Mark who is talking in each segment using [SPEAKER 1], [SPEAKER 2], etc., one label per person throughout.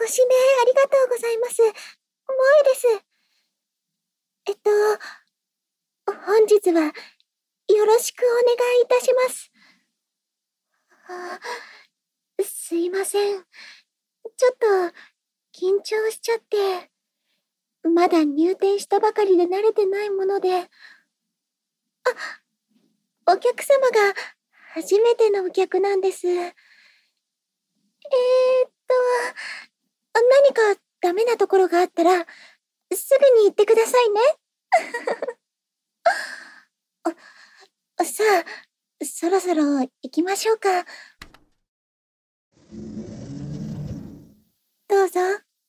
[SPEAKER 1] ご指名ありがとうございます。萌えです。本日はよろしくお願いいたします。すいません。ちょっと緊張しちゃって、まだ入店したばかりで慣れてないもので、お客様が初めてのお客なんです。何かダメなところがあったら、すぐに言ってくださいね。さあ、そろそろ行きましょうか。どうぞ。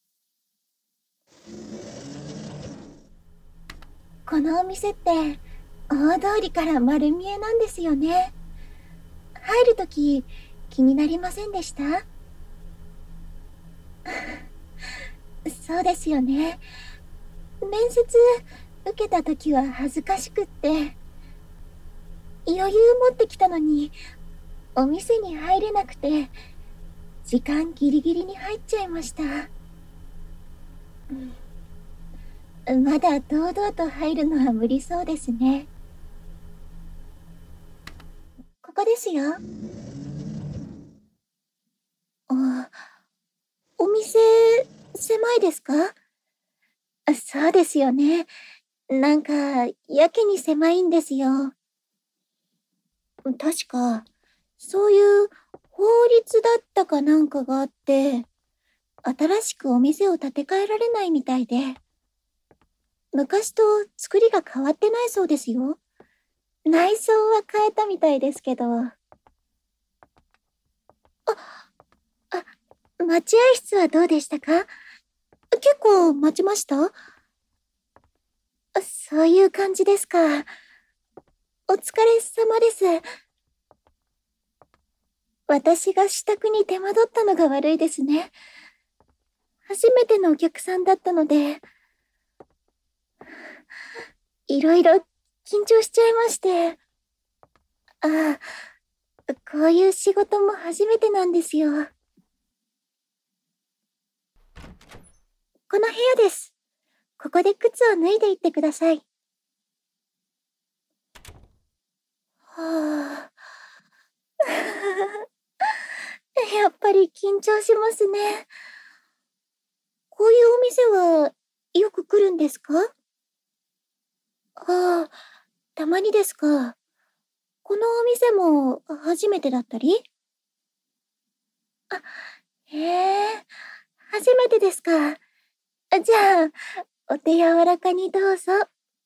[SPEAKER 1] このお店って、大通りから丸見えなんですよね。入るとき、気になりませんでした？そうですよね。面接受けたときは恥ずかしくって、余裕持ってきたのに、お店に入れなくて、時間ギリギリに入っちゃいました。まだ堂々と入るのは無理そうですね。ここですよ。あ、お店、狭いですか？そうですよね。なんか、やけに狭いんですよ。確か、そういう法律だったかなんかがあって、新しくお店を建て替えられないみたいで、昔と作りが変わってないそうですよ。内装は変えたみたいですけど。待合室はどうでしたか？結構待ちました？そういう感じですか。お疲れ様です。私が支度に手間取ったのが悪いですね。初めてのお客さんだったので、いろいろ緊張しちゃいまして。ああ、こういう仕事も初めてなんですよ。この部屋です。ここで靴を脱いでいってください。はあ。やっぱり緊張しますね。こういうお店はよく来るんですか？ああ、たまにですか。このお店も初めてだったり？あ、へえ、初めてですか。じゃあ、お手柔らかにどうぞ。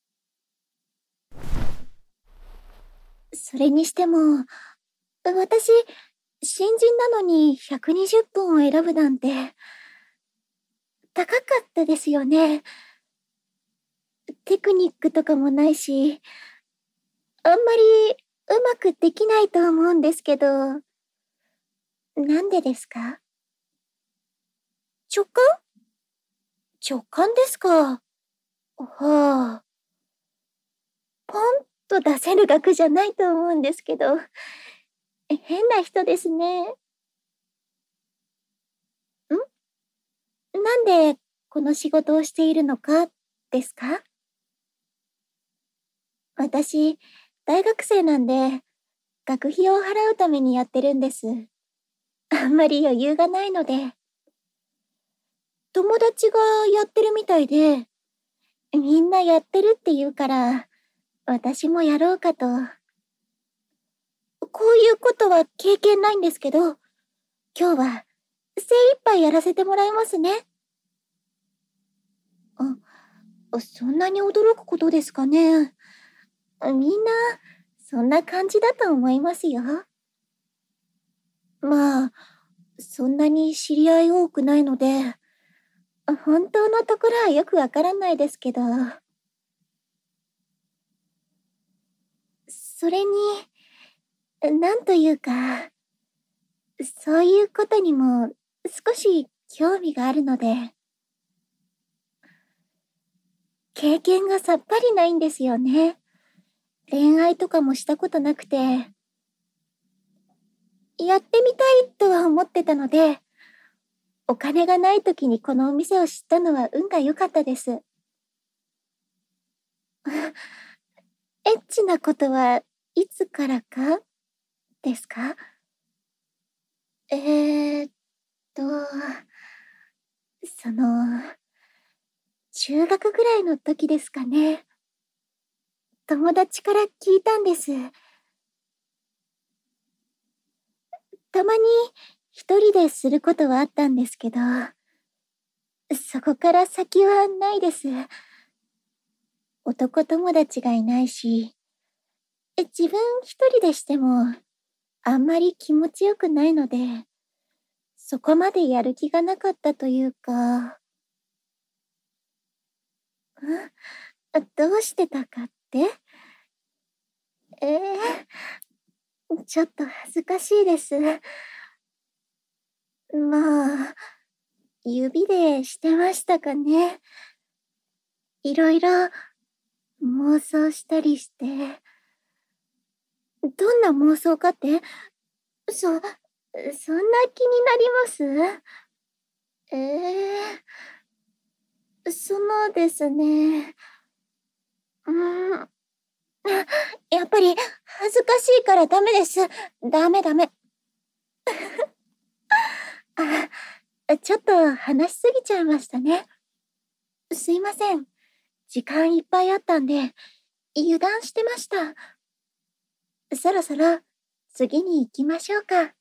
[SPEAKER 1] それにしても、私、新人なのに120分を選ぶなんて、高かったですよね。テクニックとかもないし、あんまりうまくできないと思うんですけど、なんでですか？直感？直感ですか。はあ、ポンと出せる額じゃないと思うんですけど、変な人ですね。なんでこの仕事をしているのかですか？私、大学生なんで、学費を払うためにやってるんです。あんまり余裕がないので、友達がやってるみたいで、みんなやってるって言うから、私もやろうかと。こういうことは経験ないんですけど、今日は精一杯やらせてもらいますね。そんなに驚くことですかね。みんな、そんな感じだと思いますよ。まあ、そんなに知り合い多くないので、本当のところはよくわからないですけど、それに、なんというか、そういうことにも少し興味があるので、経験がさっぱりないんですよね。恋愛とかもしたことなくて、やってみたいとは思ってたので、 お金がない時にこのお店を知ったのは運が良かったです。エッチなことはいつからかですか？えーっと、その、中学ぐらいの時ですかね。友達から聞いたんです。たまに一人ですることはあったんですけど、そこから先はないです。男友達がいないし、自分一人でしてもあんまり気持ちよくないので、そこまでやる気がなかったというか、どうしてたかって？ちょっと恥ずかしいです。まあ、指でしてましたかね。いろいろ妄想したりして。どんな妄想かって？そんな気になります？ええそのですね。うーん、やっぱり恥ずかしいからダメです。ダメダメ。ちょっと話しすぎちゃいましたね。すいません。時間いっぱいあったんで、油断してました。そろそろ次に行きましょうか。